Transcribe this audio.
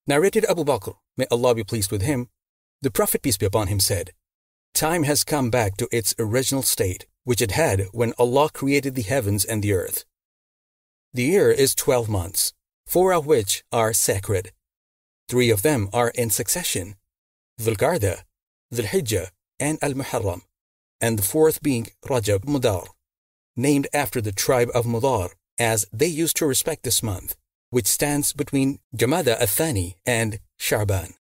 Narrated Abu Bakr, may Allah be pleased with him, the Prophet, peace be upon him, said, "Time has come back to its original state, which it had when Allah created the heavens and the earth. The year is 12 months, 4 of which are sacred. 3 of them are in succession, Dhul Qa'dah, Dhul Hijjah, and Al-Muharram, and the 4th being Rajab Mudar, named after the tribe of Mudar, as they used to respect this month, which stands between Jamada al-Thani and Sha'ban.